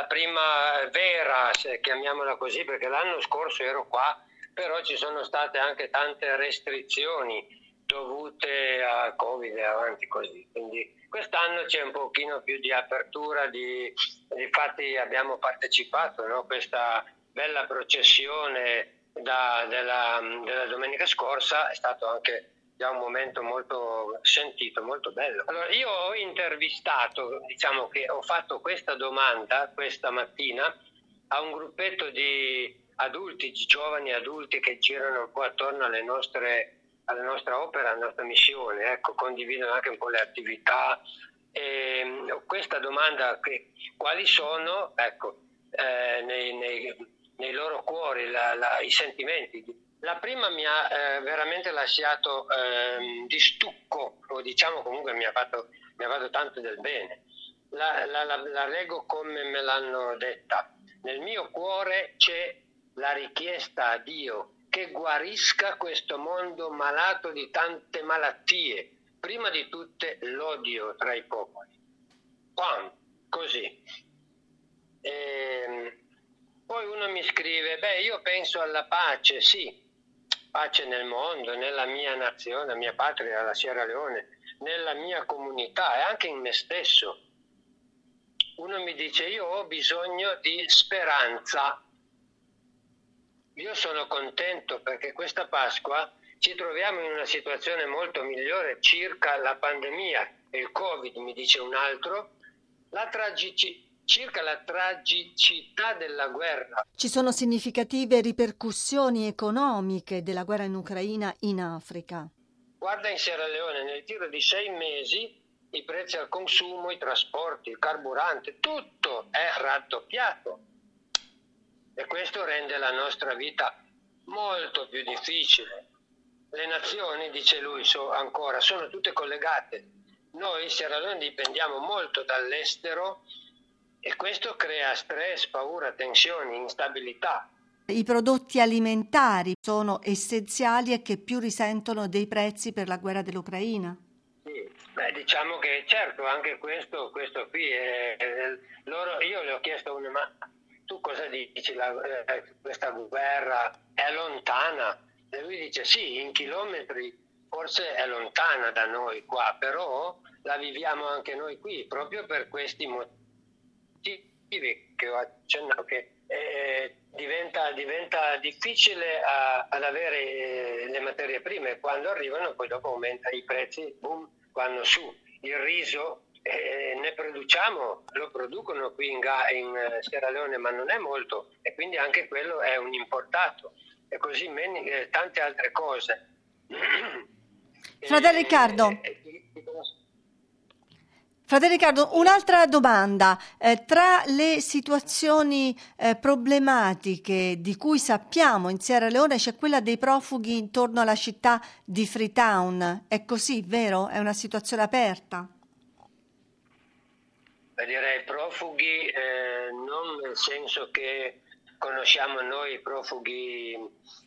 la prima vera, se chiamiamola così, perché l'anno scorso ero qua, però ci sono state anche tante restrizioni dovute a Covid e avanti così, quindi quest'anno c'è un pochino più di apertura, infatti abbiamo partecipato, no? Questa bella processione della domenica scorsa è stato anche già un momento molto sentito, molto bello. Allora, io ho intervistato, diciamo che ho fatto questa domanda questa mattina a un gruppetto di adulti, di giovani adulti che girano un po' attorno alla nostra opera, alla nostra missione, ecco, condividono anche un po' le attività. E questa domanda, quali sono, ecco, nei loro cuori i sentimenti. La prima mi ha veramente lasciato di stucco, o diciamo comunque mi ha fatto tanto del bene. La leggo come me l'hanno detta. Nel mio cuore c'è la richiesta a Dio che guarisca questo mondo malato di tante malattie, prima di tutte l'odio tra i popoli. Così. Poi uno mi scrive, io penso alla pace, sì, pace nel mondo, nella mia nazione, la mia patria, la Sierra Leone, nella mia comunità e anche in me stesso. Uno mi dice, io ho bisogno di speranza. Io sono contento perché questa Pasqua ci troviamo in una situazione molto migliore circa la pandemia e il Covid, mi dice un altro, circa la tragicità della guerra. Ci sono significative ripercussioni economiche della guerra in Ucraina in Africa. Guarda in Sierra Leone, nel giro di 6 mesi i prezzi al consumo, i trasporti, il carburante, tutto è raddoppiato. E questo rende la nostra vita molto più difficile. Le nazioni, dice lui, sono tutte collegate. Noi in Sierra Leone dipendiamo molto dall'estero e questo crea stress, paura, tensioni, instabilità. I prodotti alimentari sono essenziali e che più risentono dei prezzi per la guerra dell'Ucraina. Sì, diciamo che certo anche questo qui io le ho chiesto ma tu cosa dici, questa guerra è lontana? E lui dice sì, in chilometri forse è lontana da noi qua, però la viviamo anche noi qui, proprio per questi motivi che ho accennato, che diventa difficile ad avere le materie prime, quando arrivano poi dopo aumentano i prezzi, boom, vanno su. Il riso lo producono qui in Sierra Leone, ma non è molto, e quindi anche quello è un importato, e così tante altre cose. Fratello Riccardo, un'altra domanda. Tra le situazioni problematiche di cui sappiamo in Sierra Leone c'è quella dei profughi intorno alla città di Freetown. È così, vero? È una situazione aperta? Direi profughi, non nel senso che conosciamo noi i profughi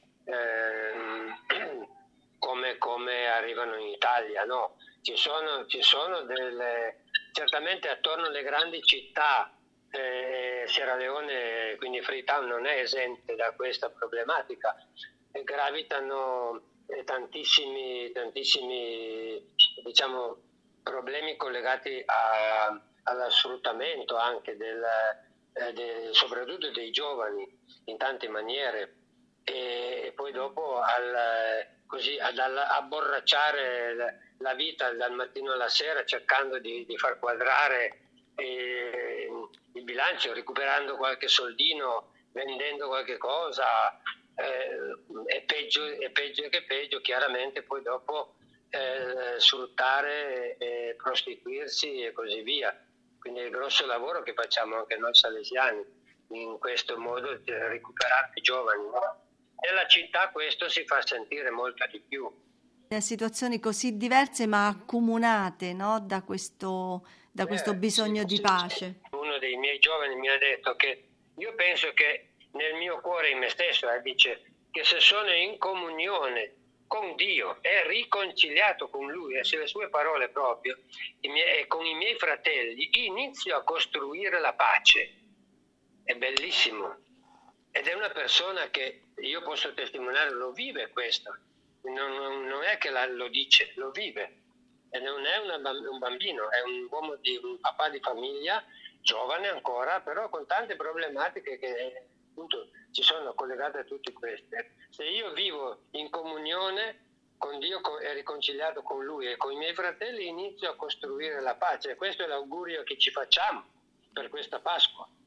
come arrivano in Italia, no. Ci sono certamente attorno alle grandi città, Sierra Leone, quindi Freetown non è esente da questa problematica, gravitano tantissimi diciamo problemi collegati allo sfruttamento anche soprattutto dei giovani in tante maniere, e poi dopo ad abborracciare la vita dal mattino alla sera, cercando di far quadrare il bilancio, recuperando qualche soldino, vendendo qualche cosa, è peggio chiaramente poi dopo sfruttare, prostituirsi e così via. Quindi è il grosso lavoro che facciamo anche noi salesiani, in questo modo di recuperare i giovani, no? Nella città questo si fa sentire molto di più. Situazioni così diverse ma accomunate, no? da questo bisogno di pace. Uno dei miei giovani mi ha detto che io penso che nel mio cuore, in me stesso, dice che se sono in comunione con Dio e riconciliato con Lui, e se le sue parole proprio, e con i miei fratelli, inizio a costruire la pace. è bellissimo. Ed è una persona che io posso testimoniare, lo vive questo. Non è che lo dice, lo vive. E non è un bambino, è un uomo, un papà di famiglia, giovane ancora, però con tante problematiche che appunto ci sono collegate a tutte queste. Se io vivo in comunione con Dio e riconciliato con Lui e con i miei fratelli, inizio a costruire la pace. E questo è l'augurio che ci facciamo per questa Pasqua.